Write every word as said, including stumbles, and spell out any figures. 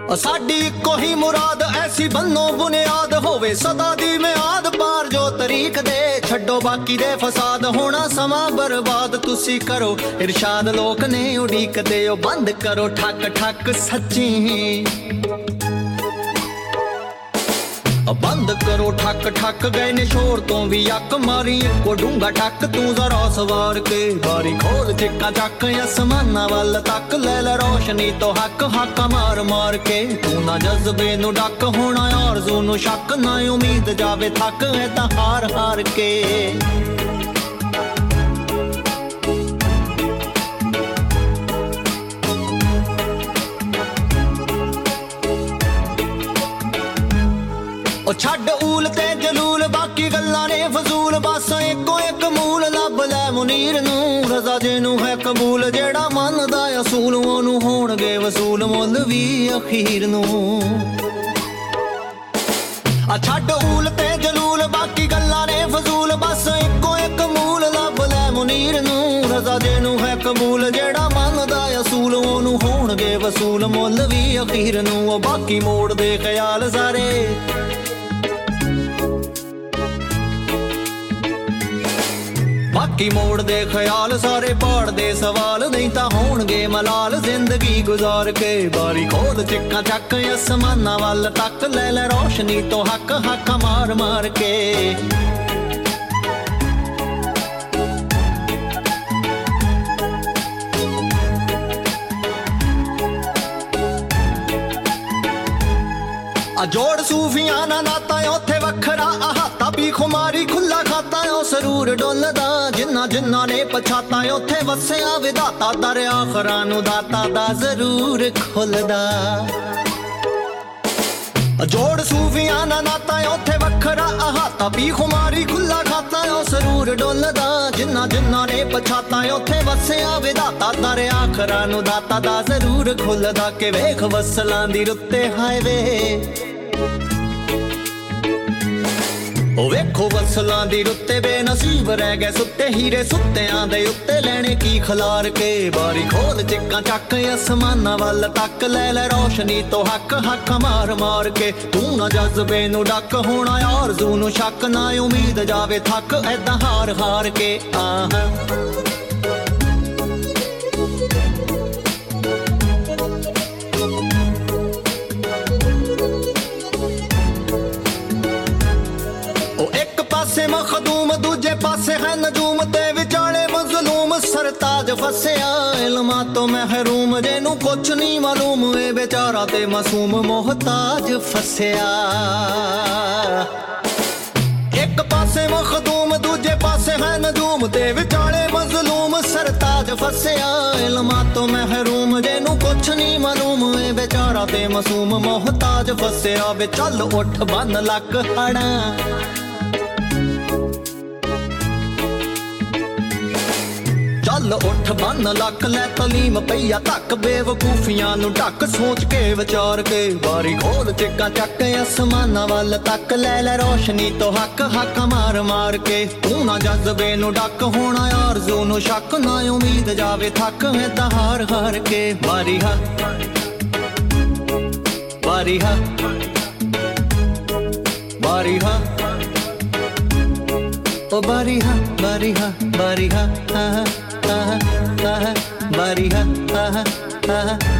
साडी इक्को ही मुराद ऐसी बन्नो बुनियाद होवे सदा दी मियाद पार जो तरीक दे छड्डो बाकी दे फसाद होना समा बर्बाद तुसी करो इरशाद लोक ने उड़ीक दे ओ बंद करो ठक ठक सच्ची बंद करो ठक ठक गए ने शोर तो भी अक मारी इक्को डूंगा ठक तू जरा सवार के बारी खोल चिक्का चक आसमाना वाल तक ले ले रोशनी तो हक हक मार मार के तू ना जज्बे नु डक होना आरज़ू नु शक ना उम्मीद जावे थक है ता हार हार के छड्ड ऊल ते जलूल बाकी गल्लां ने फजूल बस इक्को एक मूल लभ लै मुनीर नू रज़ा जिनू है कबूल जेड़ा मनदा असूल ओनू होणगे वसूल मुल भी अखीर नू छड्ड ऊल ते जलूल बाकी गल्लां ने फजूल बस इक्को एक मूल लभ लै मुनीर नू रज़ा जिनू है कबूल जेड़ा मनदा असूल ओनू होणगे वसूल मुल भी अखीर नू बाकी मोड़ दे ख्याल सारे बाकी मोड़ दे ख्याल सारे पाड़ दे सवाल नहीं ता होणगे मलाल जिंदगी गुजार के बारी खोल चिक्का चक आसमाना वाल तक ले ले रोशनी तो हक हक मार मार के जोड़ सूफियां ना नाता उथे वखरा अहाता भी खुमारी खुला खाता ओ सरूर डोलदा जिन्ना जिन्ना ने पछाता उथे वसया विधाता दर आखरा नु दाता दा जरूर खुलदा जोड़ सूफियां ना नाता उथे वखरा अहाता भी खुमारी खुला खाता ओ सरूर डोलदा जिन्ना जिन्ना ने पछाता उथे वसया विधाता दर आखरा नु दाता दा जरूर खुलदा के वेख वसलां दी रुत्ते हाय वे ओ वेखो वसलां दी रुत्ते बेनसीब रह गए सुत्ते हीरे सुत्तियां दे उत्ते लैने की खलार के बारी खोल चिक्का चक आसमाना वाल तक ले ले रोशनी तो हक हक मार मार के तू ना जज्बे नु डक होना आरज़ू नु शक ना उम्मीद जावे थक ऐदा हार हार के आह मखदूम दूजे पासे है नजूम ते विचाले मजलूम सरताज फसया इल्मा तो महरूम जेनू कुछ नहीं मालूम ए बेचारा ते मासूम मोहताज फसया एक पासे मखदूम दूजे पासे है नजूम ते विचाले मजलूम सरताज फसया इल्मा तो महरूम जेनू कुछ नहीं मालूम ए बेचारा ते मासूम मोहताज फसया वे चल उठ बन लक हड़ा चल उठ बन लक लै तलीम पईया तक बेवकूफियां नु ढक सोच के विचार के बारी खोल चिक्का चक आसमाना वाल तक ले ले रोशनी तो हक हक मार मार के तू ना जज्बे नु डक होना आरज़ू नु शक ना उम्मीद जावे थक है ता हार हार के बारी हा बारी हा बारी हा ओ बारी हा बारी हा बारी हा हा हा हा बारी हा हा हा